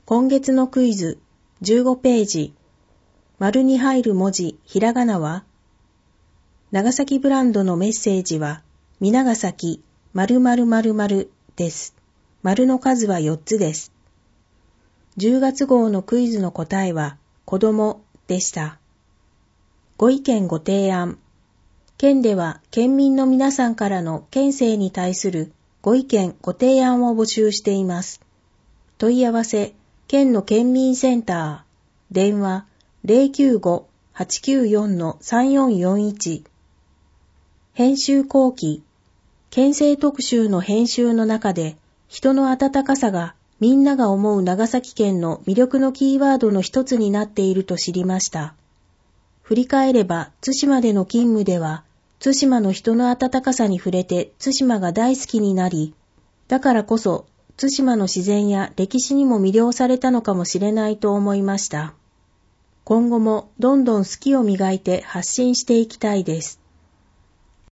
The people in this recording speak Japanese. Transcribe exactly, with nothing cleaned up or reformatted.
今月のクイズじゅうごページ。丸に入る文字ひらがなは？長崎ブランドのメッセージはみながさき〇〇〇〇です。丸の数はよっつです。じゅうがつ号のクイズの答えは子供でした。ご意見ご提案。県では県民の皆さんからの県政に対するご意見ご提案を募集しています。問い合わせ県の県民センター、電話 ゼロきゅうご はちきゅうよん さんよんよんいち。編集後期、県政特集の編集の中で人の温かさがみんなが思う長崎県の魅力のキーワードの一つになっていると知りました。振り返れば対馬での勤務では対馬の人の温かさに触れて対馬が大好きになり、だからこそ対馬の自然や歴史にも魅了されたのかもしれないと思いました。今後もどんどん好きを磨いて発信していきたいです。